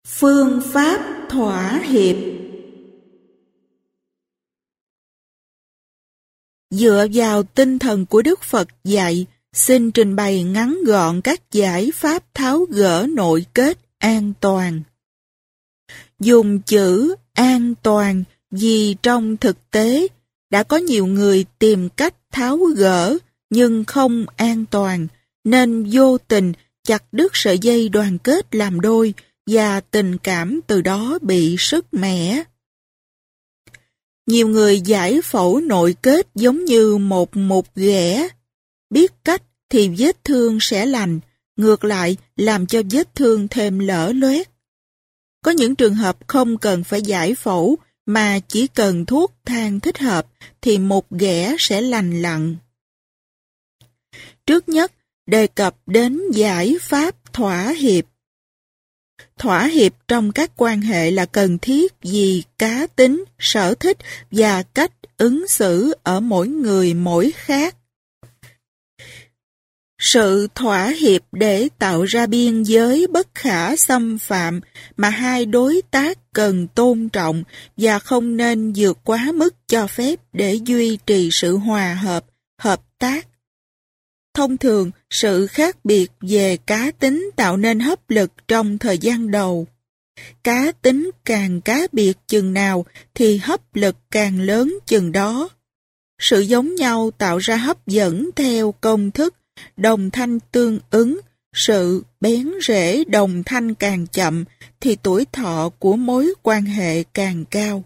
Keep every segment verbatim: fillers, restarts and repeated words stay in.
Phương pháp thỏa hiệp. Dựa vào tinh thần của Đức Phật dạy, xin trình bày ngắn gọn các giải pháp tháo gỡ nội kết an toàn. Dùng chữ an toàn vì trong thực tế đã có nhiều người tìm cách tháo gỡ nhưng không an toàn, nên vô tình chặt đứt sợi dây đoàn kết làm đôi và tình cảm từ đó bị sứt mẻ. Nhiều người giải phẫu nội kết giống như một mụt ghẻ. Biết cách thì vết thương sẽ lành, ngược lại làm cho vết thương thêm lở loét. Có những trường hợp không cần phải giải phẫu mà chỉ cần thuốc thang thích hợp thì mụt ghẻ sẽ lành lặn. Trước nhất, đề cập đến giải pháp thỏa hiệp. Thỏa hiệp trong các quan hệ là cần thiết vì cá tính, sở thích và cách ứng xử ở mỗi người mỗi khác. Sự thỏa hiệp để tạo ra biên giới bất khả xâm phạm mà hai đối tác cần tôn trọng và không nên vượt quá mức cho phép để duy trì sự hòa hợp, hợp tác. Thông thường, sự khác biệt về cá tính tạo nên hấp lực trong thời gian đầu. Cá tính càng cá biệt chừng nào thì hấp lực càng lớn chừng đó. Sự giống nhau tạo ra hấp dẫn theo công thức đồng thanh tương ứng, sự bén rễ đồng thanh càng chậm thì tuổi thọ của mối quan hệ càng cao.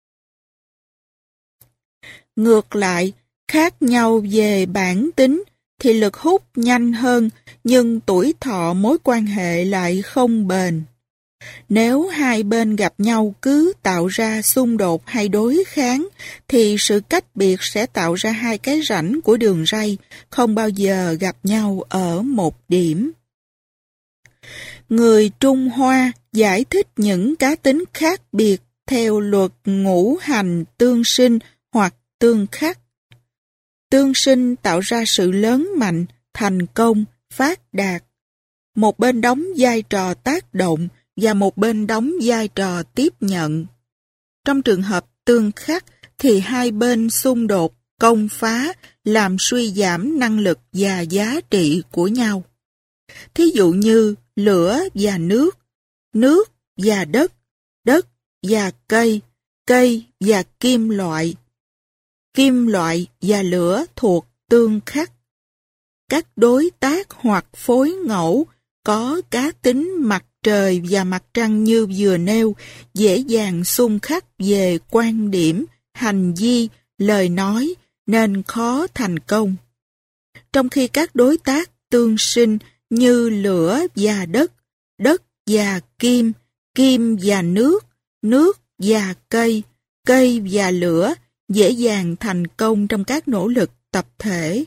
Ngược lại, khác nhau về bản tính thì lực hút nhanh hơn, nhưng tuổi thọ mối quan hệ lại không bền. Nếu hai bên gặp nhau cứ tạo ra xung đột hay đối kháng, thì sự cách biệt sẽ tạo ra hai cái rãnh của đường ray, không bao giờ gặp nhau ở một điểm. Người Trung Hoa giải thích những cá tính khác biệt theo luật ngũ hành tương sinh hoặc tương khắc. Tương sinh tạo ra sự lớn mạnh, thành công, phát đạt. Một bên đóng vai trò tác động và một bên đóng vai trò tiếp nhận. Trong trường hợp tương khắc thì hai bên xung đột, công phá, làm suy giảm năng lực và giá trị của nhau. Thí dụ như lửa và nước, nước và đất, đất và cây, cây và kim loại. Kim loại và lửa thuộc tương khắc. Các đối tác hoặc phối ngẫu có cá tính mặt trời và mặt trăng như vừa nêu, dễ dàng xung khắc về quan điểm, hành vi, lời nói, nên khó thành công. Trong khi các đối tác tương sinh như lửa và đất, đất và kim, kim và nước, nước và cây, cây và lửa, dễ dàng thành công trong các nỗ lực tập thể.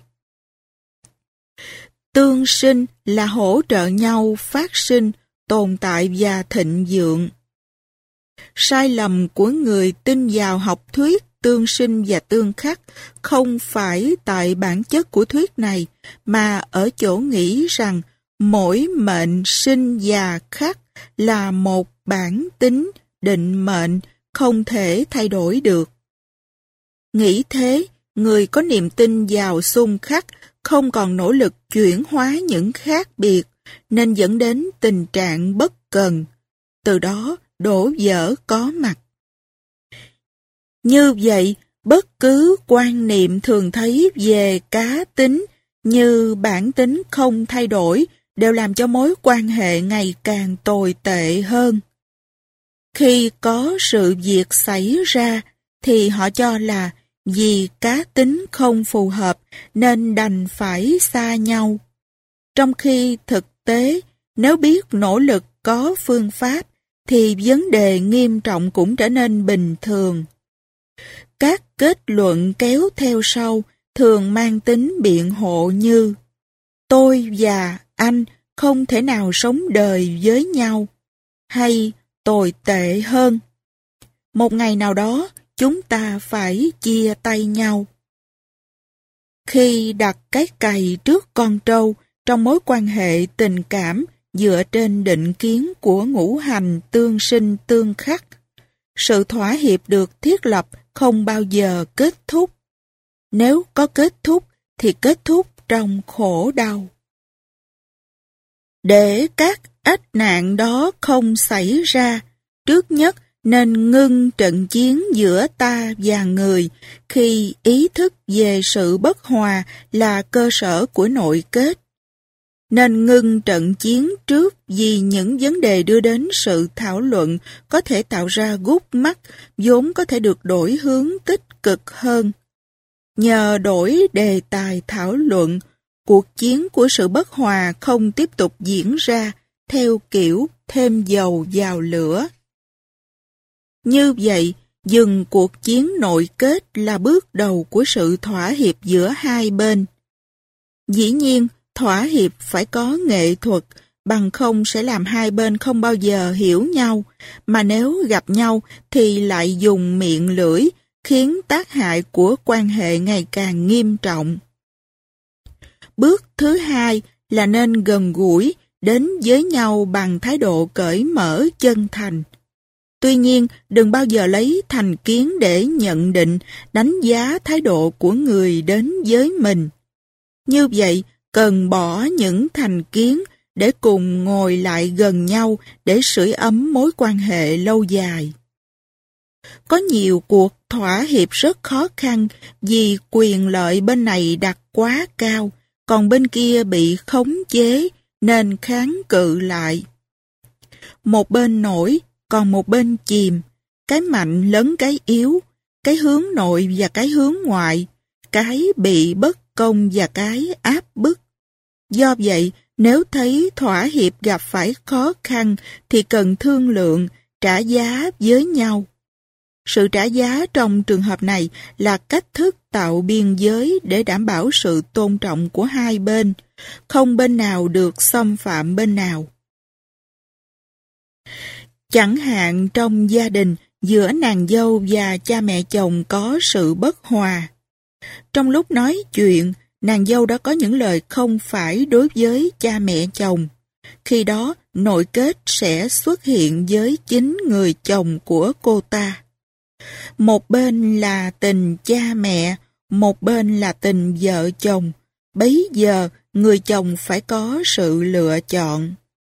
Tương sinh là hỗ trợ nhau phát sinh, tồn tại và thịnh vượng. Sai lầm của người tin vào học thuyết tương sinh và tương khắc không phải tại bản chất của thuyết này, mà ở chỗ nghĩ rằng mỗi mệnh sinh và khắc là một bản tính định mệnh không thể thay đổi được. Nghĩ thế, người có niềm tin vào xung khắc không còn nỗ lực chuyển hóa những khác biệt, nên dẫn đến tình trạng bất cần, từ đó đổ vỡ có mặt. Như vậy, bất cứ quan niệm thường thấy về cá tính như bản tính không thay đổi đều làm cho mối quan hệ ngày càng tồi tệ hơn. Khi có sự việc xảy ra, thì họ cho là vì cá tính không phù hợp nên đành phải xa nhau. Trong khi thực tế, nếu biết nỗ lực có phương pháp, thì vấn đề nghiêm trọng cũng trở nên bình thường. Các kết luận kéo theo sau thường mang tính biện hộ như: tôi và anh không thể nào sống đời với nhau, hay tồi tệ hơn, một ngày nào đó chúng ta phải chia tay nhau. Khi đặt cái cày trước con trâu trong mối quan hệ tình cảm dựa trên định kiến của ngũ hành tương sinh tương khắc. Sự thỏa hiệp được thiết lập không bao giờ kết thúc. Nếu có kết thúc thì kết thúc trong khổ đau. Để các ách nạn đó không xảy ra, trước nhất nên ngưng trận chiến giữa ta và người, khi ý thức về sự bất hòa là cơ sở của nội kết. Nên ngưng trận chiến trước vì những vấn đề đưa đến sự thảo luận có thể tạo ra gút mắt, vốn có thể được đổi hướng tích cực hơn. Nhờ đổi đề tài thảo luận, cuộc chiến của sự bất hòa không tiếp tục diễn ra theo kiểu thêm dầu vào lửa. Như vậy, dừng cuộc chiến nội kết là bước đầu của sự thỏa hiệp giữa hai bên. Dĩ nhiên, thỏa hiệp phải có nghệ thuật, bằng không sẽ làm hai bên không bao giờ hiểu nhau, mà nếu gặp nhau thì lại dùng miệng lưỡi, khiến tác hại của quan hệ ngày càng nghiêm trọng. Bước thứ hai là nên gần gũi, đến với nhau bằng thái độ cởi mở chân thành. Tuy nhiên, đừng bao giờ lấy thành kiến để nhận định, đánh giá thái độ của người đến với mình. Như vậy, cần bỏ những thành kiến để cùng ngồi lại gần nhau để sưởi ấm mối quan hệ lâu dài. Có nhiều cuộc thỏa hiệp rất khó khăn vì quyền lợi bên này đặt quá cao, còn bên kia bị khống chế nên kháng cự lại. Một bên nổi, còn một bên chìm, cái mạnh lấn cái yếu, cái hướng nội và cái hướng ngoại, cái bị bất công và cái áp bức. Do vậy, nếu thấy thỏa hiệp gặp phải khó khăn thì cần thương lượng, trả giá với nhau. Sự trả giá trong trường hợp này là cách thức tạo biên giới để đảm bảo sự tôn trọng của hai bên, không bên nào được xâm phạm bên nào. Chẳng hạn trong gia đình, giữa nàng dâu và cha mẹ chồng có sự bất hòa. Trong lúc nói chuyện, nàng dâu đã có những lời không phải đối với cha mẹ chồng. Khi đó, nội kết sẽ xuất hiện với chính người chồng của cô ta. Một bên là tình cha mẹ, một bên là tình vợ chồng. Bấy giờ, người chồng phải có sự lựa chọn.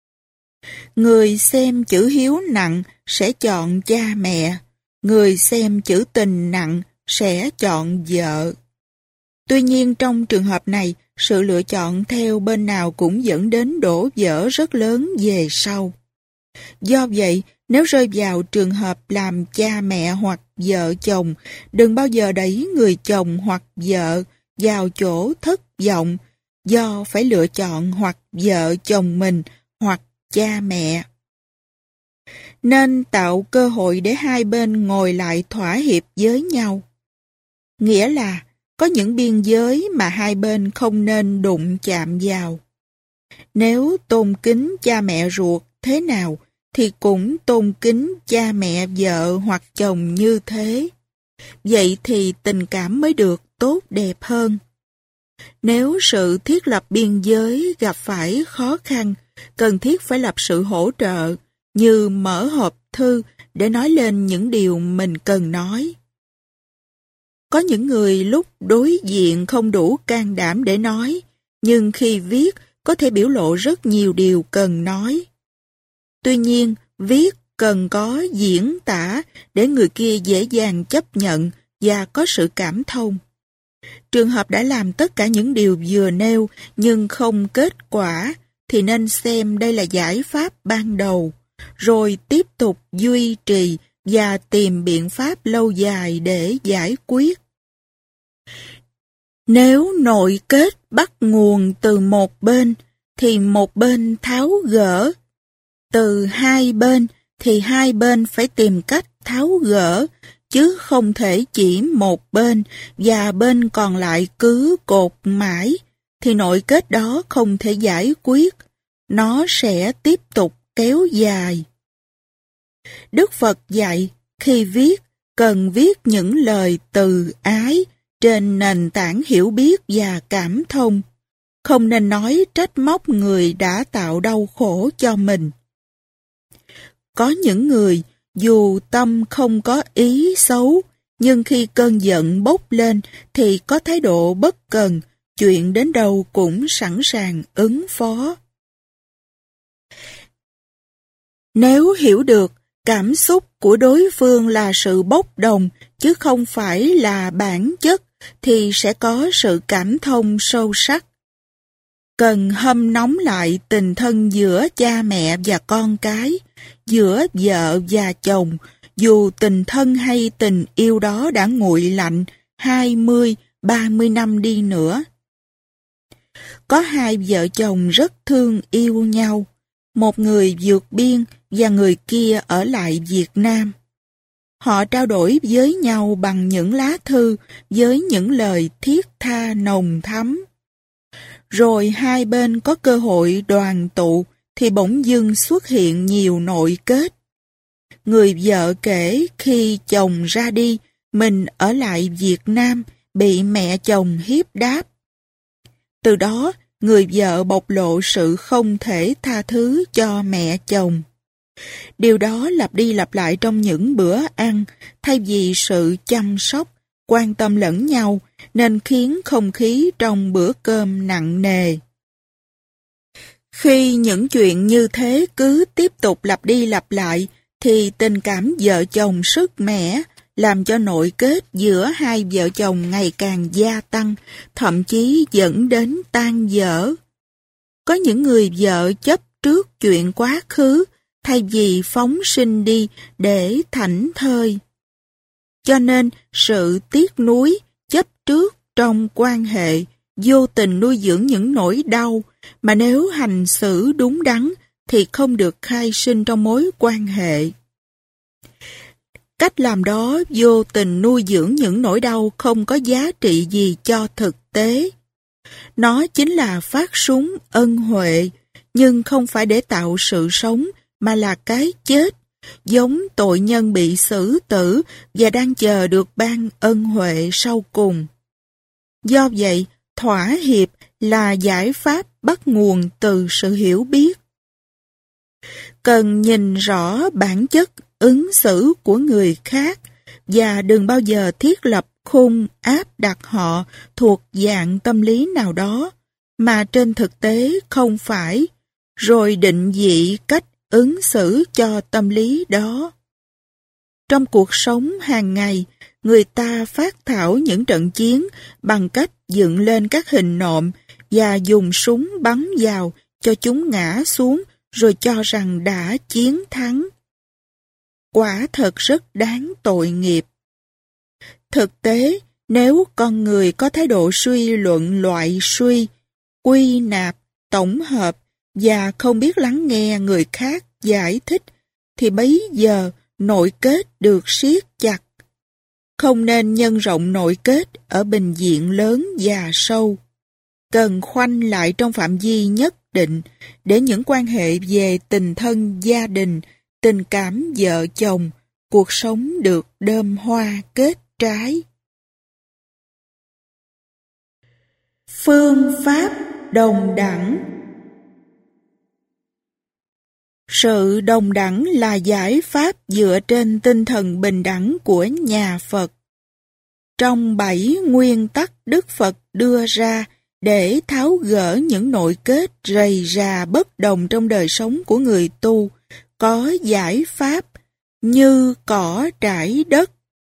Người xem chữ hiếu nặng sẽ chọn cha mẹ, người xem chữ tình nặng sẽ chọn vợ. Tuy nhiên trong trường hợp này, sự lựa chọn theo bên nào cũng dẫn đến đổ vỡ rất lớn về sau. Do vậy, nếu rơi vào trường hợp làm cha mẹ hoặc vợ chồng, đừng bao giờ đẩy người chồng hoặc vợ vào chỗ thất vọng do phải lựa chọn hoặc vợ chồng mình hoặc cha mẹ. Nên tạo cơ hội để hai bên ngồi lại thỏa hiệp với nhau. Nghĩa là có những biên giới mà hai bên không nên đụng chạm vào. Nếu tôn kính cha mẹ ruột thế nào, thì cũng tôn kính cha mẹ vợ hoặc chồng như thế. Vậy thì tình cảm mới được tốt đẹp hơn. Nếu sự thiết lập biên giới gặp phải khó khăn, cần thiết phải lập sự hỗ trợ, như mở hộp thư để nói lên những điều mình cần nói. Có những người lúc đối diện không đủ can đảm để nói, nhưng khi viết có thể biểu lộ rất nhiều điều cần nói. Tuy nhiên, viết cần có diễn tả để người kia dễ dàng chấp nhận và có sự cảm thông. Trường hợp đã làm tất cả những điều vừa nêu nhưng không kết quả, thì nên xem đây là giải pháp ban đầu, rồi tiếp tục duy trì và tìm biện pháp lâu dài để giải quyết. Nếu nội kết bắt nguồn từ một bên, thì một bên tháo gỡ. Từ hai bên, thì hai bên phải tìm cách tháo gỡ, chứ không thể chỉ một bên và bên còn lại cứ cột mãi, thì nội kết đó không thể giải quyết. Nó sẽ tiếp tục kéo dài. Đức Phật dạy, khi viết, cần viết những lời từ ái trên nền tảng hiểu biết và cảm thông. không nên nói trách móc người đã tạo đau khổ cho mình. Có những người, dù tâm không có ý xấu, nhưng khi cơn giận bốc lên thì có thái độ bất cần, chuyện đến đâu cũng sẵn sàng ứng phó. Nếu hiểu được cảm xúc của đối phương là sự bốc đồng chứ không phải là bản chất thì sẽ có sự cảm thông sâu sắc. Cần hâm nóng lại tình thân giữa cha mẹ và con cái, giữa vợ và chồng, dù tình thân hay tình yêu đó đã nguội lạnh hai mươi, ba mươi năm đi nữa. Có hai vợ chồng rất thương yêu nhau, một người vượt biên và người kia ở lại Việt Nam. Họ trao đổi với nhau bằng những lá thư, với những lời thiết tha nồng thắm. Rồi hai bên có cơ hội đoàn tụ thì bỗng dưng xuất hiện nhiều nội kết. Người vợ kể khi chồng ra đi, mình ở lại Việt Nam bị mẹ chồng hiếp đáp. Từ đó, người vợ bộc lộ sự không thể tha thứ cho mẹ chồng. Điều đó lặp đi lặp lại trong những bữa ăn, thay vì sự chăm sóc, quan tâm lẫn nhau, nên khiến không khí trong bữa cơm nặng nề. Khi những chuyện như thế cứ tiếp tục lặp đi lặp lại, thì tình cảm vợ chồng sức mẻ, làm cho nội kết giữa hai vợ chồng ngày càng gia tăng, thậm chí dẫn đến tan vỡ. Có những người vợ chấp trước chuyện quá khứ, thay vì phóng sinh đi để thảnh thơi. Cho nên, sự tiếc nuối, chấp trước trong quan hệ, vô tình nuôi dưỡng những nỗi đau, mà nếu hành xử đúng đắn, thì không được khai sinh trong mối quan hệ. Cách làm đó vô tình nuôi dưỡng những nỗi đau không có giá trị gì cho thực tế. Nó chính là phát súng ân huệ, nhưng không phải để tạo sự sống, mà là cái chết, giống tội nhân bị xử tử và đang chờ được ban ân huệ sau cùng. Do vậy, thỏa hiệp là giải pháp bắt nguồn từ sự hiểu biết. Cần nhìn rõ bản chất ứng xử của người khác và đừng bao giờ thiết lập khung áp đặt họ thuộc dạng tâm lý nào đó, mà trên thực tế không phải, rồi định vị cách ứng xử cho tâm lý đó. Trong cuộc sống hàng ngày, người ta phát thảo những trận chiến bằng cách dựng lên các hình nộm và dùng súng bắn vào cho chúng ngã xuống rồi cho rằng đã chiến thắng. Quả thật rất đáng tội nghiệp. Thực tế, nếu con người có thái độ suy luận loại suy, quy nạp, tổng hợp và không biết lắng nghe người khác giải thích, thì bấy giờ nội kết được siết chặt. Không nên nhân rộng nội kết ở bình diện lớn và sâu. Cần khoanh lại trong phạm vi nhất định để những quan hệ về tình thân gia đình, tình cảm vợ chồng, cuộc sống được đơm hoa kết trái. Phương pháp đồng đẳng. Sự đồng đẳng là giải pháp dựa trên tinh thần bình đẳng của nhà Phật. Trong bảy nguyên tắc Đức Phật đưa ra để tháo gỡ những nội kết rầy rà bất đồng trong đời sống của người tu, có giải pháp như cỏ trải đất.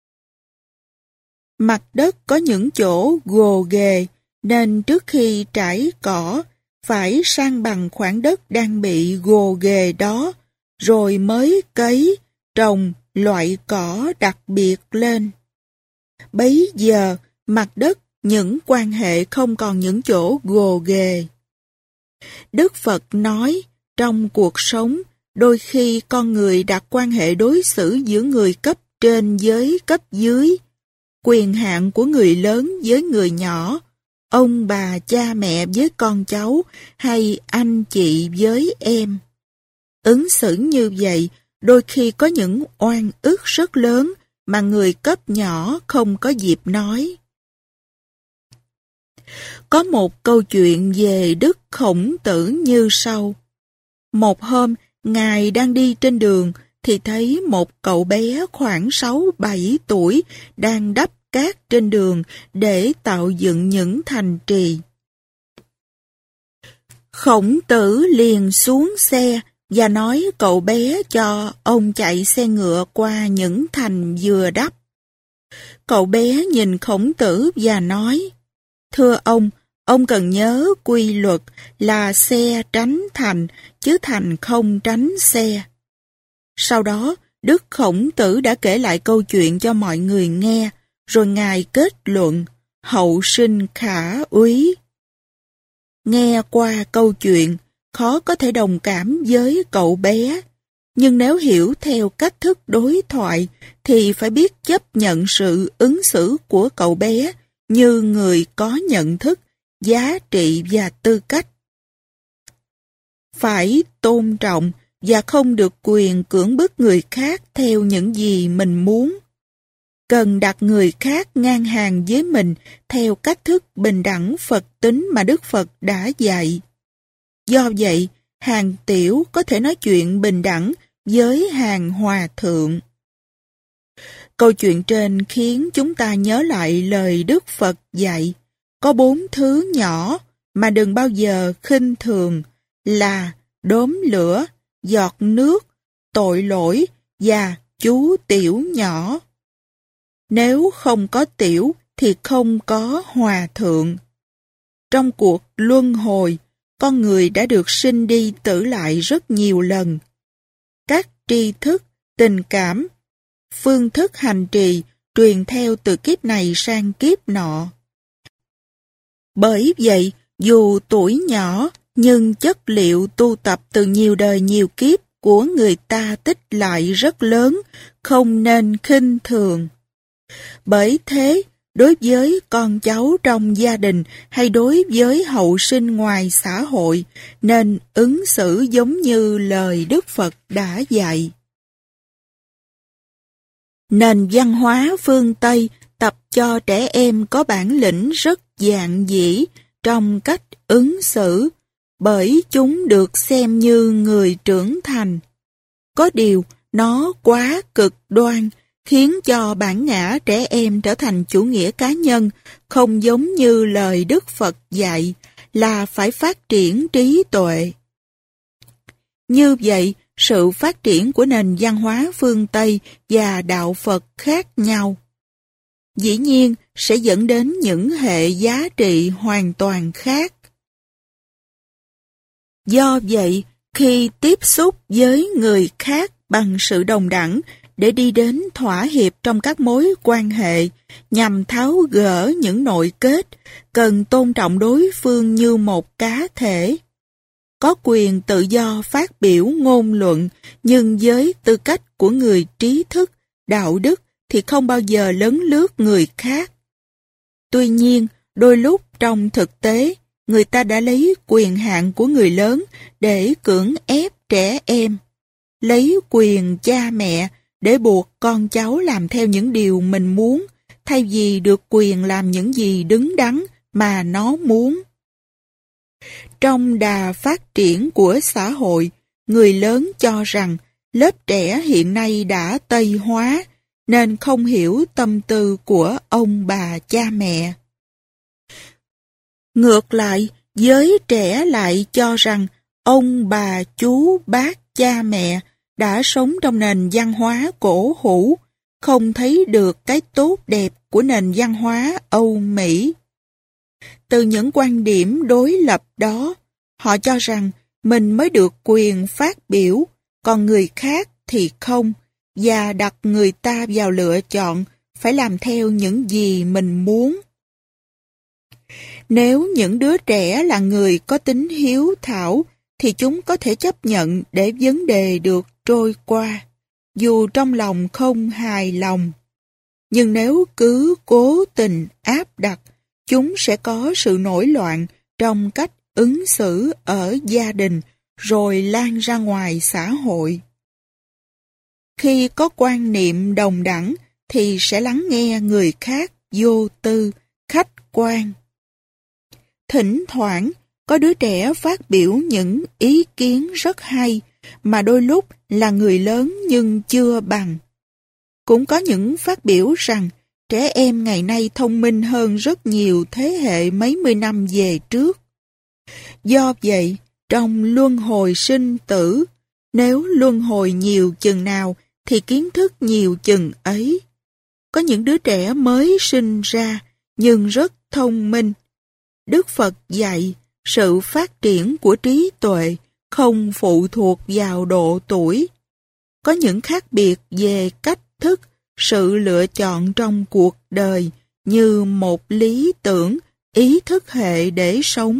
Mặt đất có những chỗ gồ ghề, nên trước khi trải cỏ, phải san bằng khoảng đất đang bị gồ ghề đó, rồi mới cấy, trồng loại cỏ đặc biệt lên. Bấy giờ, mặt đất, những quan hệ không còn những chỗ gồ ghề. Đức Phật nói, trong cuộc sống, đôi khi con người đặt quan hệ đối xử giữa người cấp trên với cấp dưới, quyền hạn của người lớn với người nhỏ, ông bà cha mẹ với con cháu, hay anh chị với em. Ứng xử như vậy, đôi khi có những oan ức rất lớn mà người cấp nhỏ không có dịp nói. Có một câu chuyện về Đức Khổng Tử như sau. Một hôm, Ngài đang đi trên đường thì thấy một cậu bé khoảng sáu bảy tuổi đang đắp cát trên đường để tạo dựng những thành trì. Khổng Tử liền xuống xe và nói cậu bé cho ông chạy xe ngựa qua những thành vừa đắp. Cậu bé nhìn Khổng Tử và nói, thưa ông, ông cần nhớ quy luật là xe tránh thành, chứ thành không tránh xe. Sau đó, Đức Khổng Tử đã kể lại câu chuyện cho mọi người nghe, rồi Ngài kết luận, hậu sinh khả úy. Nghe qua câu chuyện, khó có thể đồng cảm với cậu bé, nhưng nếu hiểu theo cách thức đối thoại, thì phải biết chấp nhận sự ứng xử của cậu bé như người có nhận thức, giá trị và tư cách. Phải tôn trọng và không được quyền cưỡng bức người khác theo những gì mình muốn. Cần đặt người khác ngang hàng với mình theo cách thức bình đẳng Phật tính mà Đức Phật đã dạy. Do vậy, hàng tiểu có thể nói chuyện bình đẳng với hàng hòa thượng. Câu chuyện trên khiến chúng ta nhớ lại lời Đức Phật dạy. Có bốn thứ nhỏ mà đừng bao giờ khinh thường là đốm lửa, giọt nước, tội lỗi và chú tiểu nhỏ. Nếu không có tiểu thì không có hòa thượng. Trong cuộc luân hồi, con người đã được sinh đi tử lại rất nhiều lần. Các tri thức, tình cảm, phương thức hành trì truyền theo từ kiếp này sang kiếp nọ. Bởi vậy, dù tuổi nhỏ, nhưng chất liệu tu tập từ nhiều đời nhiều kiếp của người ta tích lại rất lớn, không nên khinh thường. Bởi thế, đối với con cháu trong gia đình hay đối với hậu sinh ngoài xã hội, nên ứng xử giống như lời Đức Phật đã dạy. Nền văn hóa phương Tây tập cho trẻ em có bản lĩnh rất dạn dĩ trong cách ứng xử, bởi chúng được xem như người trưởng thành. Có điều, nó quá cực đoan, khiến cho bản ngã trẻ em trở thành chủ nghĩa cá nhân, không giống như lời Đức Phật dạy là phải phát triển trí tuệ. Như vậy, sự phát triển của nền văn hóa phương Tây và đạo Phật khác nhau. Dĩ nhiên, sẽ dẫn đến những hệ giá trị hoàn toàn khác. Do vậy, khi tiếp xúc với người khác bằng sự đồng đẳng để đi đến thỏa hiệp trong các mối quan hệ nhằm tháo gỡ những nội kết, cần tôn trọng đối phương như một cá thể. Có quyền tự do phát biểu ngôn luận, nhưng với tư cách của người trí thức, đạo đức thì không bao giờ lấn lướt người khác. Tuy nhiên, đôi lúc trong thực tế, người ta đã lấy quyền hạn của người lớn để cưỡng ép trẻ em, lấy quyền cha mẹ để buộc con cháu làm theo những điều mình muốn, thay vì được quyền làm những gì đứng đắn mà nó muốn. Trong đà phát triển của xã hội, người lớn cho rằng lớp trẻ hiện nay đã Tây hóa, nên không hiểu tâm tư của ông bà cha mẹ. Ngược lại, giới trẻ lại cho rằng ông bà chú bác cha mẹ đã sống trong nền văn hóa cổ hủ, không thấy được cái tốt đẹp của nền văn hóa Âu Mỹ. Từ những quan điểm đối lập đó, họ cho rằng mình mới được quyền phát biểu, còn người khác thì không, và đặt người ta vào lựa chọn phải làm theo những gì mình muốn. Nếu những đứa trẻ là người có tính hiếu thảo, thì chúng có thể chấp nhận để vấn đề được trôi qua, dù trong lòng không hài lòng. Nhưng nếu cứ cố tình áp đặt, chúng sẽ có sự nổi loạn trong cách ứng xử ở gia đình, rồi lan ra ngoài xã hội. Khi có quan niệm đồng đẳng, thì sẽ lắng nghe người khác vô tư, khách quan. Thỉnh thoảng, có đứa trẻ phát biểu những ý kiến rất hay, mà đôi lúc là người lớn nhưng chưa bằng. Cũng có những phát biểu rằng trẻ em ngày nay thông minh hơn rất nhiều thế hệ mấy mươi năm về trước. Do vậy, trong luân hồi sinh tử, nếu luân hồi nhiều chừng nào thì kiến thức nhiều chừng ấy. Có những đứa trẻ mới sinh ra nhưng rất thông minh. Đức Phật dạy sự phát triển của trí tuệ không phụ thuộc vào độ tuổi. Có những khác biệt về cách thức, sự lựa chọn trong cuộc đời như một lý tưởng, ý thức hệ để sống.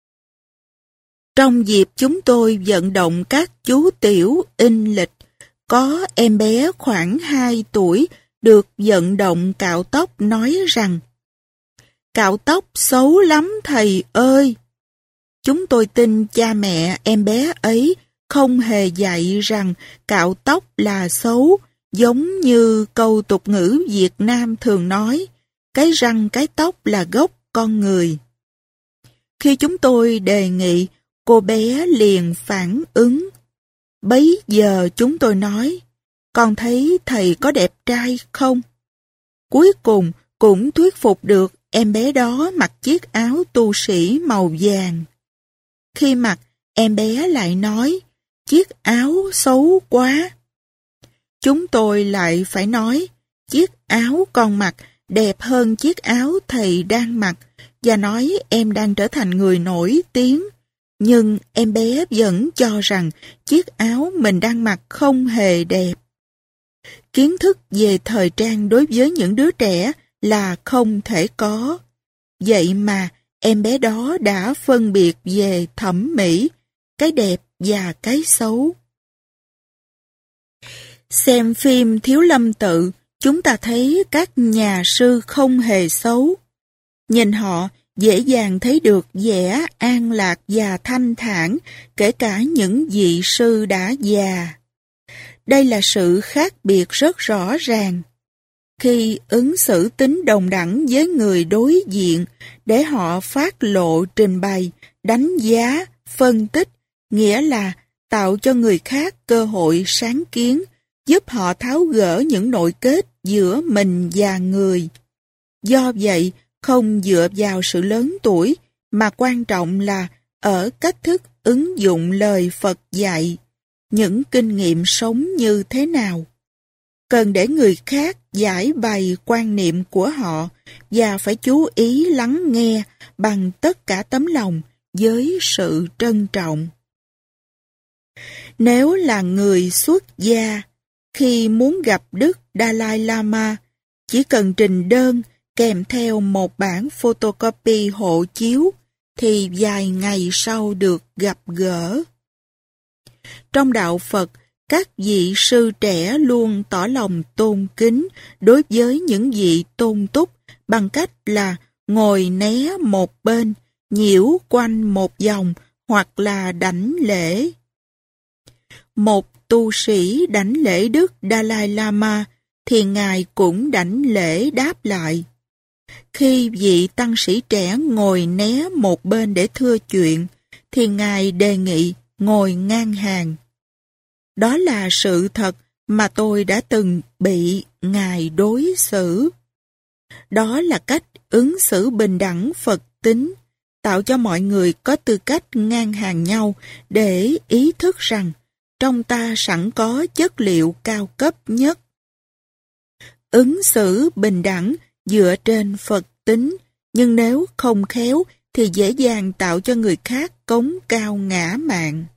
Trong dịp chúng tôi vận động các chú tiểu in lịch, có em bé khoảng hai tuổi được vận động cạo tóc nói rằng: "Cạo tóc xấu lắm thầy ơi!" Chúng tôi tin cha mẹ em bé ấy không hề dạy rằng cạo tóc là xấu, giống như câu tục ngữ Việt Nam thường nói, cái răng cái tóc là gốc con người. Khi chúng tôi đề nghị, cô bé liền phản ứng. Bấy giờ chúng tôi nói, con thấy thầy có đẹp trai không? Cuối cùng cũng thuyết phục được em bé đó mặc chiếc áo tu sĩ màu vàng. Khi mặc, em bé lại nói, chiếc áo xấu quá. Chúng tôi lại phải nói, chiếc áo con mặc đẹp hơn chiếc áo thầy đang mặc, và nói em đang trở thành người nổi tiếng. Nhưng em bé vẫn cho rằng chiếc áo mình đang mặc không hề đẹp. Kiến thức về thời trang đối với những đứa trẻ là không thể có. Vậy mà em bé đó đã phân biệt về thẩm mỹ, cái đẹp và cái xấu. Xem phim Thiếu Lâm Tự, chúng ta thấy các nhà sư không hề xấu. Nhìn họ, dễ dàng thấy được vẻ an lạc và thanh thản, kể cả những vị sư đã già. Đây là sự khác biệt rất rõ ràng. Khi ứng xử tính đồng đẳng với người đối diện, để họ phát lộ trình bày, đánh giá, phân tích, nghĩa là tạo cho người khác cơ hội sáng kiến, giúp họ tháo gỡ những nội kết giữa mình và người. Do vậy, không dựa vào sự lớn tuổi, mà quan trọng là ở cách thức ứng dụng lời Phật dạy, những kinh nghiệm sống như thế nào. Cần để người khác giải bày quan niệm của họ và phải chú ý lắng nghe bằng tất cả tấm lòng với sự trân trọng. Nếu là người xuất gia, khi muốn gặp Đức Dalai Lama, chỉ cần trình đơn kèm theo một bản photocopy hộ chiếu thì vài ngày sau được gặp gỡ. Trong đạo Phật, các vị sư trẻ luôn tỏ lòng tôn kính đối với những vị tôn túc bằng cách là ngồi né một bên, nhiễu quanh một vòng hoặc là đảnh lễ. Một tu sĩ đảnh lễ Đức Dalai Lama thì Ngài cũng đảnh lễ đáp lại. Khi vị tăng sĩ trẻ ngồi né một bên để thưa chuyện, thì Ngài đề nghị ngồi ngang hàng. Đó là sự thật mà tôi đã từng bị Ngài đối xử. Đó là cách ứng xử bình đẳng Phật tính, tạo cho mọi người có tư cách ngang hàng nhau để ý thức rằng trong ta sẵn có chất liệu cao cấp nhất. Ứng xử bình đẳng dựa trên Phật tính, nhưng nếu không khéo thì dễ dàng tạo cho người khác cống cao ngã mạn.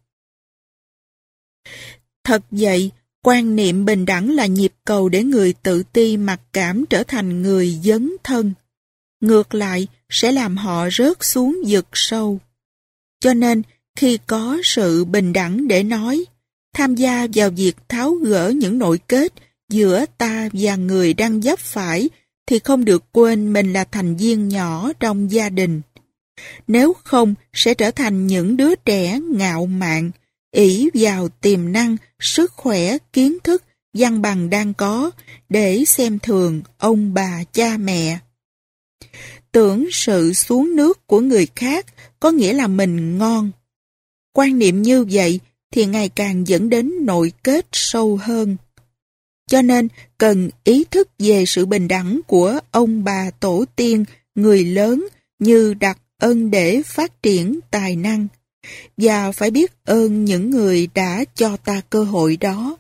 Thật vậy, quan niệm bình đẳng là nhịp cầu để người tự ti mặc cảm trở thành người dấn thân. Ngược lại, sẽ làm họ rớt xuống vực sâu. Cho nên, khi có sự bình đẳng để nói, tham gia vào việc tháo gỡ những nội kết giữa ta và người đang vấp phải, thì không được quên mình là thành viên nhỏ trong gia đình. Nếu không, sẽ trở thành những đứa trẻ ngạo mạn, ỷ vào tiềm năng, sức khỏe, kiến thức, văn bằng đang có, để xem thường ông bà cha mẹ. Tưởng sự xuống nước của người khác có nghĩa là mình ngon. Quan niệm như vậy thì ngày càng dẫn đến nội kết sâu hơn. Cho nên cần ý thức về sự bình đẳng của ông bà tổ tiên, người lớn như đặt ân để phát triển tài năng, và phải biết ơn những người đã cho ta cơ hội đó.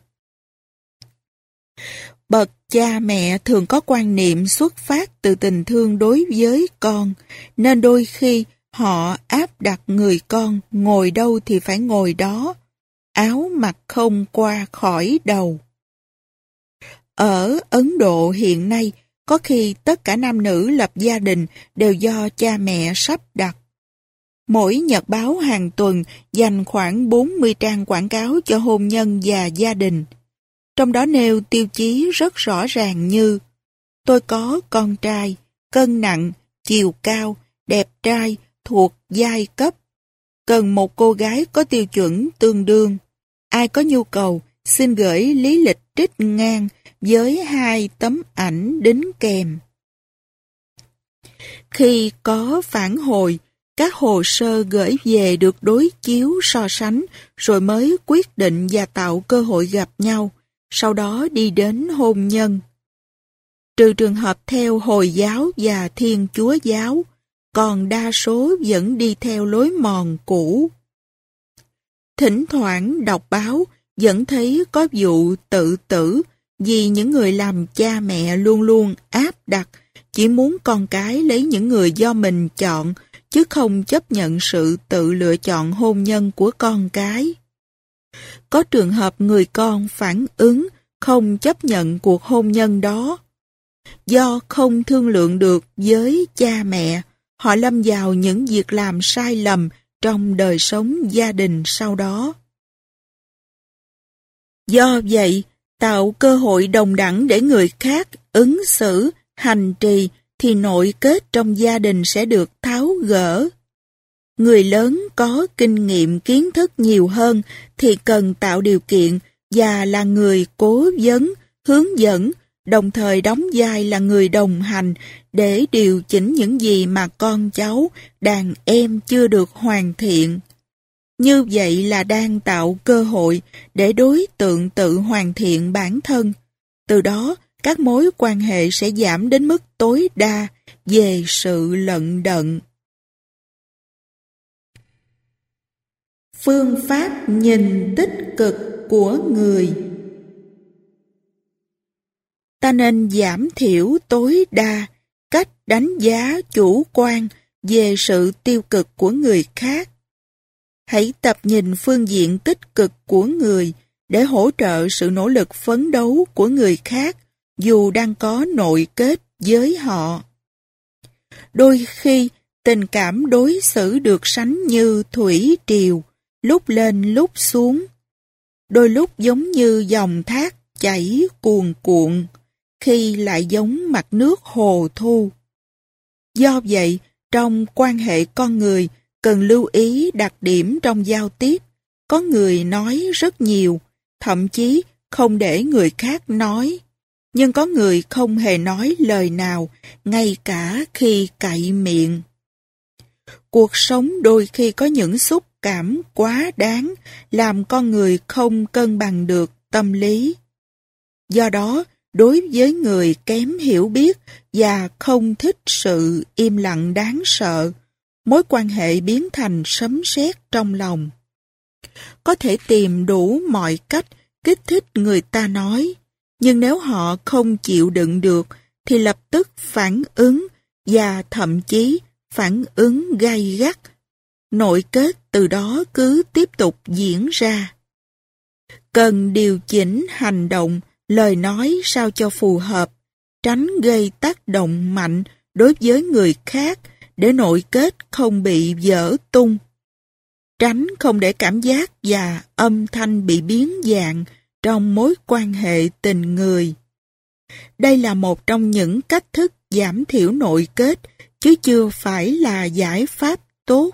Bậc cha mẹ thường có quan niệm xuất phát từ tình thương đối với con, nên đôi khi họ áp đặt người con ngồi đâu thì phải ngồi đó, áo mặc không qua khỏi đầu. Ở Ấn Độ hiện nay, có khi tất cả nam nữ lập gia đình đều do cha mẹ sắp đặt. Mỗi nhật báo hàng tuần dành khoảng bốn mươi trang quảng cáo cho hôn nhân và gia đình. Trong đó nêu tiêu chí rất rõ ràng như: tôi có con trai, cân nặng, chiều cao, đẹp trai, thuộc giai cấp. Cần một cô gái có tiêu chuẩn tương đương. Ai có nhu cầu, xin gửi lý lịch trích ngang với hai tấm ảnh đính kèm. Khi có phản hồi, các hồ sơ gửi về được đối chiếu so sánh rồi mới quyết định và tạo cơ hội gặp nhau, sau đó đi đến hôn nhân. Trừ trường hợp theo Hồi giáo và Thiên Chúa giáo, còn đa số vẫn đi theo lối mòn cũ. Thỉnh thoảng đọc báo vẫn thấy có vụ tự tử vì những người làm cha mẹ luôn luôn áp đặt, chỉ muốn con cái lấy những người do mình chọn, chứ không chấp nhận sự tự lựa chọn hôn nhân của con cái. Có trường hợp người con phản ứng không chấp nhận cuộc hôn nhân đó. Do không thương lượng được với cha mẹ, họ lâm vào những việc làm sai lầm trong đời sống gia đình sau đó. Do vậy, tạo cơ hội đồng đẳng để người khác ứng xử, hành trì thì nội kết trong gia đình sẽ được tháo gỡ. Người lớn có kinh nghiệm kiến thức nhiều hơn thì cần tạo điều kiện và là người cố vấn, hướng dẫn, đồng thời đóng vai là người đồng hành để điều chỉnh những gì mà con cháu, đàn em chưa được hoàn thiện. Như vậy là đang tạo cơ hội để đối tượng tự hoàn thiện bản thân. Từ đó, các mối quan hệ sẽ giảm đến mức tối đa về sự lận đận. Phương pháp nhìn tích cực của người. Ta nên giảm thiểu tối đa cách đánh giá chủ quan về sự tiêu cực của người khác. Hãy tập nhìn phương diện tích cực của người để hỗ trợ sự nỗ lực phấn đấu của người khác dù đang có nội kết với họ. Đôi khi, tình cảm đối xử được sánh như thủy triều, lúc lên lúc xuống. Đôi lúc giống như dòng thác chảy cuồn cuộn, khi lại giống mặt nước hồ thu. Do vậy, trong quan hệ con người, cần lưu ý đặc điểm trong giao tiếp. Có người nói rất nhiều, thậm chí không để người khác nói. Nhưng có người không hề nói lời nào, ngay cả khi cậy miệng. Cuộc sống đôi khi có những xúc cảm quá đáng, làm con người không cân bằng được tâm lý. Do đó, đối với người kém hiểu biết và không thích sự im lặng đáng sợ, mối quan hệ biến thành sấm sét trong lòng. Có thể tìm đủ mọi cách kích thích người ta nói, nhưng nếu họ không chịu đựng được thì lập tức phản ứng và thậm chí phản ứng gay gắt. Nội kết từ đó cứ tiếp tục diễn ra. Cần điều chỉnh hành động, lời nói sao cho phù hợp, tránh gây tác động mạnh đối với người khác để nội kết không bị vỡ tung. Tránh không để cảm giác và âm thanh bị biến dạng trong mối quan hệ tình người. Đây là một trong những cách thức giảm thiểu nội kết, chứ chưa phải là giải pháp tốt.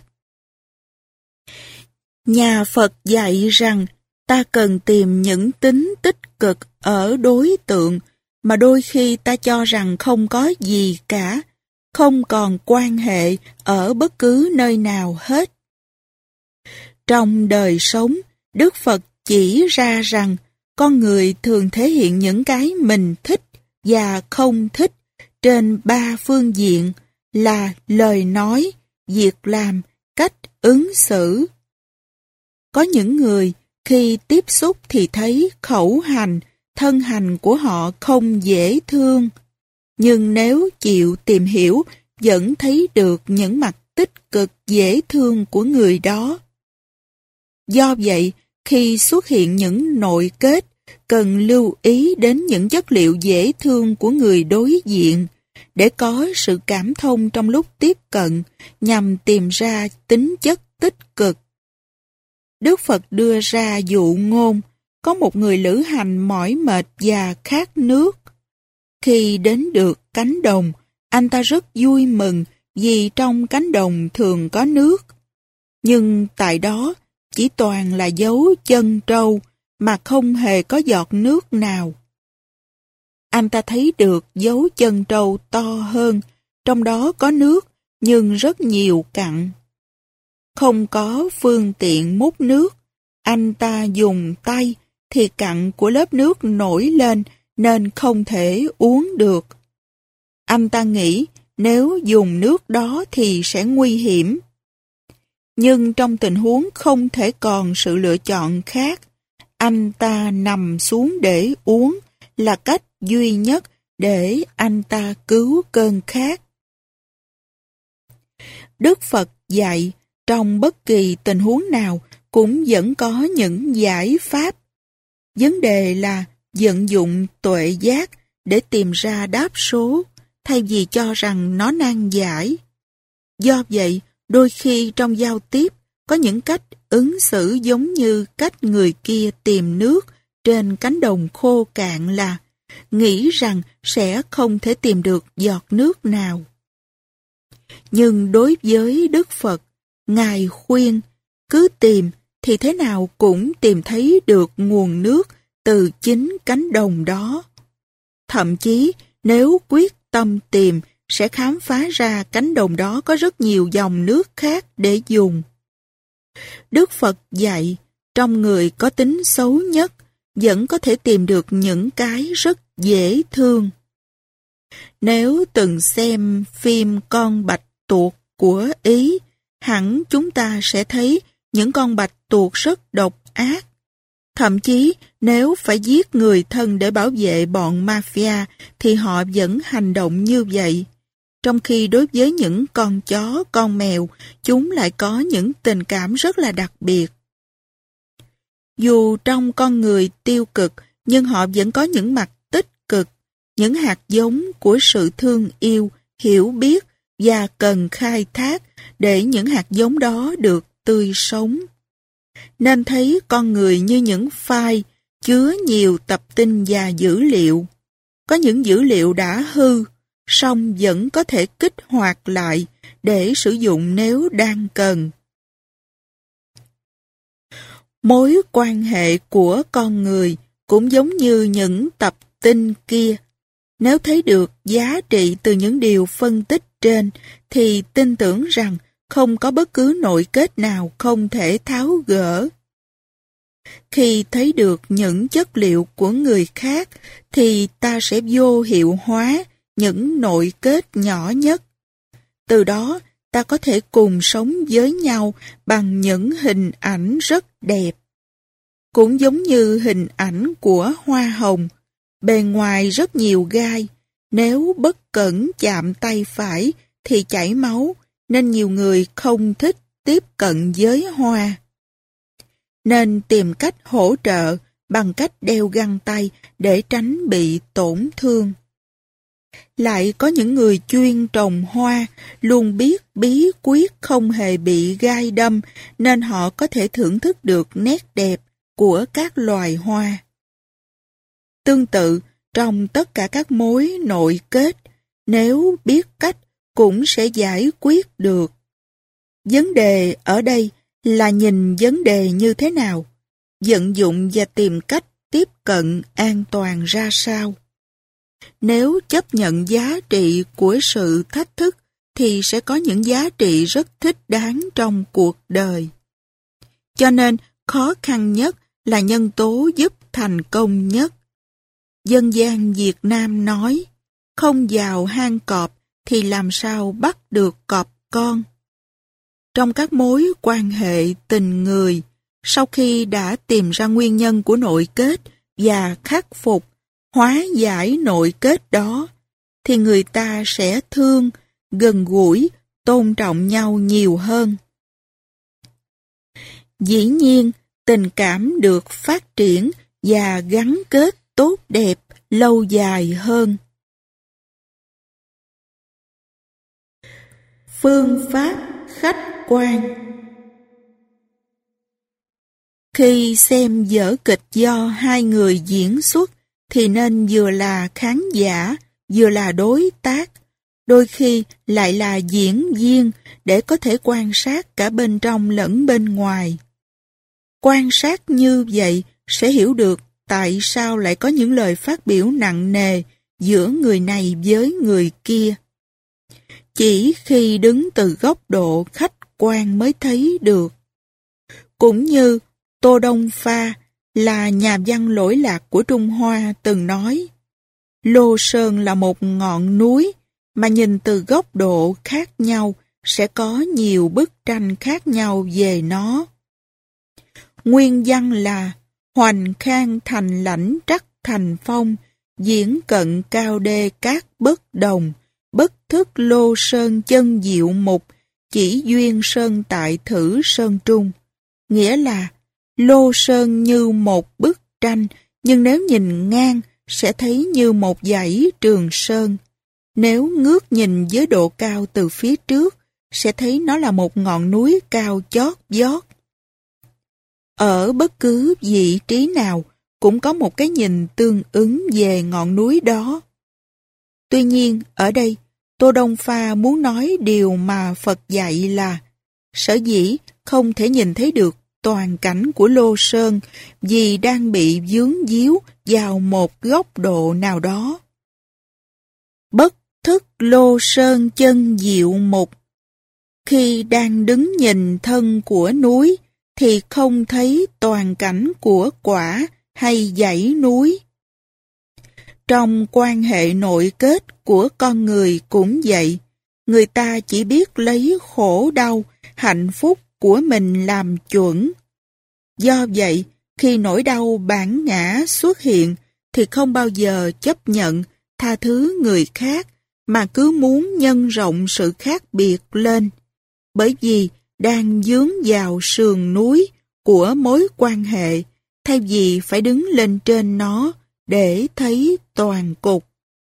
Nhà Phật dạy rằng ta cần tìm những tính tích cực ở đối tượng mà đôi khi ta cho rằng không có gì cả, không còn quan hệ ở bất cứ nơi nào hết. Trong đời sống, Đức Phật chỉ ra rằng con người thường thể hiện những cái mình thích và không thích trên ba phương diện là lời nói, việc làm, cách ứng xử. Có những người khi tiếp xúc thì thấy khẩu hành, thân hành của họ không dễ thương, nhưng nếu chịu tìm hiểu vẫn thấy được những mặt tích cực dễ thương của người đó. Do vậy, khi xuất hiện những nội kết, cần lưu ý đến những chất liệu dễ thương của người đối diện để có sự cảm thông trong lúc tiếp cận nhằm tìm ra tính chất tích cực. Đức Phật đưa ra dụ ngôn, có một người lữ hành mỏi mệt và khát nước. Khi đến được cánh đồng, anh ta rất vui mừng vì trong cánh đồng thường có nước. Nhưng tại đó chỉ toàn là dấu chân trâu mà không hề có giọt nước nào. Anh ta thấy được dấu chân trâu to hơn, trong đó có nước nhưng rất nhiều cặn. Không có phương tiện múc nước, anh ta dùng tay thì cặn của lớp nước nổi lên nên không thể uống được. Anh ta nghĩ nếu dùng nước đó thì sẽ nguy hiểm. Nhưng trong tình huống không thể còn sự lựa chọn khác, anh ta nằm xuống để uống là cách duy nhất để anh ta cứu cơn khát. Đức Phật dạy trong bất kỳ tình huống nào cũng vẫn có những giải pháp. Vấn đề là vận dụng tuệ giác để tìm ra đáp số, thay vì cho rằng nó nan giải. Do vậy, đôi khi trong giao tiếp có những cách ứng xử giống như cách người kia tìm nước trên cánh đồng khô cạn là nghĩ rằng sẽ không thể tìm được giọt nước nào. Nhưng đối với Đức Phật, Ngài khuyên cứ tìm thì thế nào cũng tìm thấy được nguồn nước từ chính cánh đồng đó. Thậm chí nếu quyết tâm tìm sẽ khám phá ra cánh đồng đó có rất nhiều dòng nước khác để dùng. Đức Phật dạy trong người có tính xấu nhất vẫn có thể tìm được những cái rất dễ thương. Nếu từng xem phim Con Bạch Tuộc của Ý, hẳn chúng ta sẽ thấy những con bạch tuộc rất độc ác. Thậm chí nếu phải giết người thân để bảo vệ bọn mafia thì họ vẫn hành động như vậy. Trong khi đối với những con chó, con mèo, chúng lại có những tình cảm rất là đặc biệt. Dù trong con người tiêu cực, nhưng họ vẫn có những mặt tích cực, những hạt giống của sự thương yêu, hiểu biết và cần khai thác để những hạt giống đó được tươi sống. Nên thấy con người như những file chứa nhiều tập tin và dữ liệu. Có những dữ liệu đã hư, song vẫn có thể kích hoạt lại để sử dụng nếu đang cần. Mối quan hệ của con người cũng giống như những tập tin kia. Nếu thấy được giá trị từ những điều phân tích trên, thì tin tưởng rằng không có bất cứ nội kết nào không thể tháo gỡ. Khi thấy được những chất liệu của người khác, thì ta sẽ vô hiệu hóa những nội kết nhỏ nhất. Từ đó, ta có thể cùng sống với nhau bằng những hình ảnh rất đẹp. Cũng giống như hình ảnh của hoa hồng, bề ngoài rất nhiều gai, nếu bất cẩn chạm tay phải thì chảy máu, nên nhiều người không thích tiếp cận với hoa. Nên tìm cách hỗ trợ bằng cách đeo găng tay để tránh bị tổn thương. Lại có những người chuyên trồng hoa luôn biết bí quyết không hề bị gai đâm, nên họ có thể thưởng thức được nét đẹp của các loài hoa. Tương tự, trong tất cả các mối nội kết, nếu biết cách cũng sẽ giải quyết được. Vấn đề ở đây là nhìn vấn đề như thế nào, vận dụng và tìm cách tiếp cận an toàn ra sao. Nếu chấp nhận giá trị của sự thách thức thì sẽ có những giá trị rất thích đáng trong cuộc đời. Cho nên, khó khăn nhất là nhân tố giúp thành công nhất. Dân gian Việt Nam nói, không vào hang cọp thì làm sao bắt được cọp con. Trong các mối quan hệ tình người, sau khi đã tìm ra nguyên nhân của nội kết và khắc phục, hóa giải nội kết đó, thì người ta sẽ thương, gần gũi, tôn trọng nhau nhiều hơn. Dĩ nhiên, tình cảm được phát triển và gắn kết tốt đẹp, lâu dài hơn. Phương pháp khách quan. Khi xem vở kịch do hai người diễn xuất, thì nên vừa là khán giả, vừa là đối tác, đôi khi lại là diễn viên để có thể quan sát cả bên trong lẫn bên ngoài. Quan sát như vậy sẽ hiểu được tại sao lại có những lời phát biểu nặng nề giữa người này với người kia. Chỉ khi đứng từ góc độ khách quan mới thấy được. Cũng như Tô Đông Pha là nhà văn lỗi lạc của Trung Hoa từng nói, Lô Sơn là một ngọn núi mà nhìn từ góc độ khác nhau sẽ có nhiều bức tranh khác nhau về nó. Nguyên văn là hoành khang thành lãnh trắc thành phong, diễn cận cao đê các bất đồng, bất thức Lô Sơn chân diệu mục, chỉ duyên sơn tại thử sơn trung. Nghĩa là Lô Sơn như một bức tranh, nhưng nếu nhìn ngang sẽ thấy như một dãy Trường Sơn. Nếu ngước nhìn với độ cao từ phía trước, sẽ thấy nó là một ngọn núi cao chót vót. Ở bất cứ vị trí nào cũng có một cái nhìn tương ứng về ngọn núi đó. Tuy nhiên, ở đây, Tô Đông Pha muốn nói điều mà Phật dạy là sở dĩ không thể nhìn thấy được toàn cảnh của Lô Sơn vì đang bị vướng víu vào một góc độ nào đó. Bất thức Lô Sơn chân diệu mục. Khi đang đứng nhìn thân của núi thì không thấy toàn cảnh của quả hay dãy núi. Trong quan hệ nội kết của con người cũng vậy, người ta chỉ biết lấy khổ đau, hạnh phúc của mình làm chuẩn. Do vậy, khi nỗi đau bản ngã xuất hiện thì không bao giờ chấp nhận, tha thứ người khác mà cứ muốn nhân rộng sự khác biệt lên. Bởi vì đang dướng vào sườn núi của mối quan hệ, thay vì phải đứng lên trên nó để thấy toàn cục.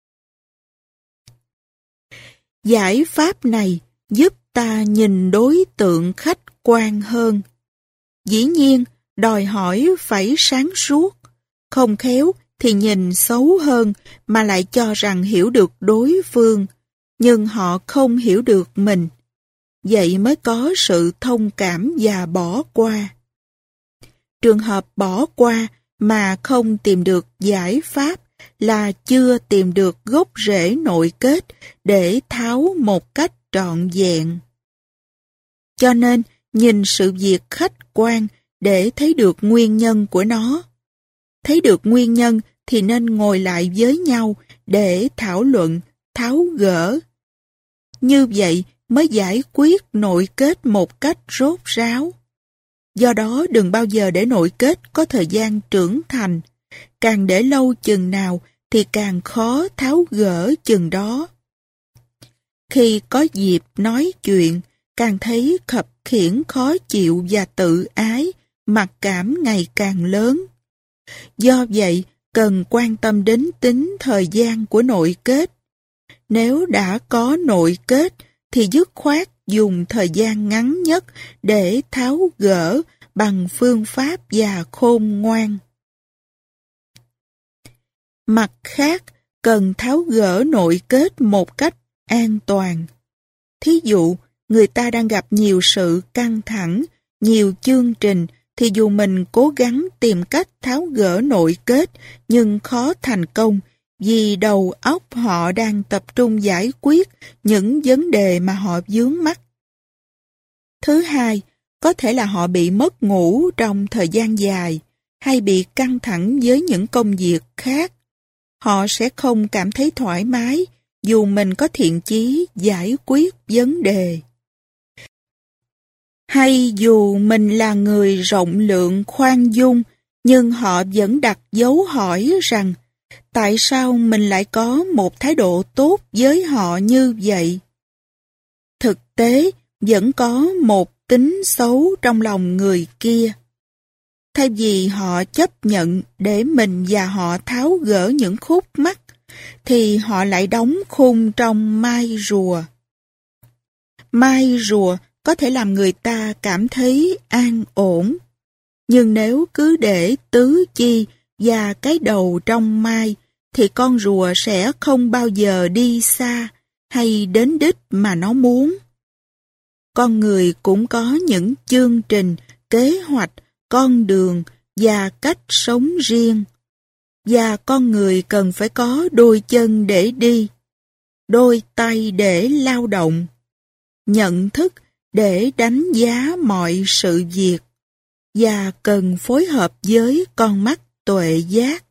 Giải pháp này giúp ta nhìn đối tượng khách quan hơn. Dĩ nhiên, đòi hỏi phải sáng suốt, không khéo thì nhìn xấu hơn mà lại cho rằng hiểu được đối phương, nhưng họ không hiểu được mình. Vậy mới có sự thông cảm và bỏ qua. Trường hợp bỏ qua mà không tìm được giải pháp là chưa tìm được gốc rễ nội kết để tháo một cách trọn vẹn. Cho nên, nhìn sự việc khách quan để thấy được nguyên nhân của nó. Thấy được nguyên nhân thì nên ngồi lại với nhau để thảo luận, tháo gỡ. Như vậy mới giải quyết nội kết một cách rốt ráo. Do đó đừng bao giờ để nội kết có thời gian trưởng thành. Càng để lâu chừng nào thì càng khó tháo gỡ chừng đó. Khi có dịp nói chuyện, càng thấy khập khiễng khó chịu và tự ái, mặc cảm ngày càng lớn. Do vậy, cần quan tâm đến tính thời gian của nội kết. Nếu đã có nội kết, thì dứt khoát dùng thời gian ngắn nhất để tháo gỡ bằng phương pháp và khôn ngoan. Mặt khác, cần tháo gỡ nội kết một cách an toàn. Thí dụ, người ta đang gặp nhiều sự căng thẳng, nhiều chương trình, thì dù mình cố gắng tìm cách tháo gỡ nội kết nhưng khó thành công vì đầu óc họ đang tập trung giải quyết những vấn đề mà họ vướng mắc. Thứ hai, có thể là họ bị mất ngủ trong thời gian dài hay bị căng thẳng với những công việc khác. Họ sẽ không cảm thấy thoải mái dù mình có thiện chí giải quyết vấn đề. Hay dù mình là người rộng lượng khoan dung, nhưng họ vẫn đặt dấu hỏi rằng tại sao mình lại có một thái độ tốt với họ như vậy? Thực tế, vẫn có một tính xấu trong lòng người kia. Thay vì họ chấp nhận để mình và họ tháo gỡ những khúc mắc, thì họ lại đóng khung trong mai rùa. Mai rùa có thể làm người ta cảm thấy an ổn, nhưng nếu cứ để tứ chi và cái đầu trong mai, thì con rùa sẽ không bao giờ đi xa hay đến đích mà nó muốn. Con người cũng có những chương trình, kế hoạch, con đường và cách sống riêng. Và con người cần phải có đôi chân để đi, đôi tay để lao động, nhận thức để đánh giá mọi sự việc, và cần phối hợp với con mắt tuệ giác.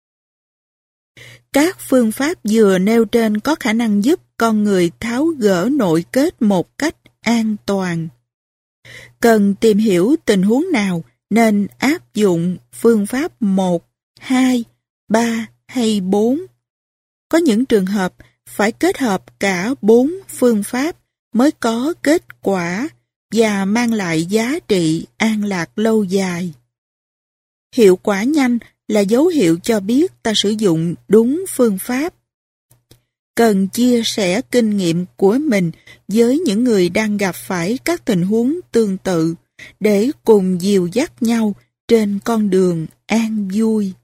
Các phương pháp vừa nêu trên có khả năng giúp con người tháo gỡ nội kết một cách an toàn. Cần tìm hiểu tình huống nào nên áp dụng phương pháp một, hai, ba hay bốn. Có những trường hợp phải kết hợp cả bốn phương pháp mới có kết quả và mang lại giá trị an lạc lâu dài. Hiệu quả nhanh là dấu hiệu cho biết ta sử dụng đúng phương pháp. Cần chia sẻ kinh nghiệm của mình với những người đang gặp phải các tình huống tương tự để cùng dìu dắt nhau trên con đường an vui.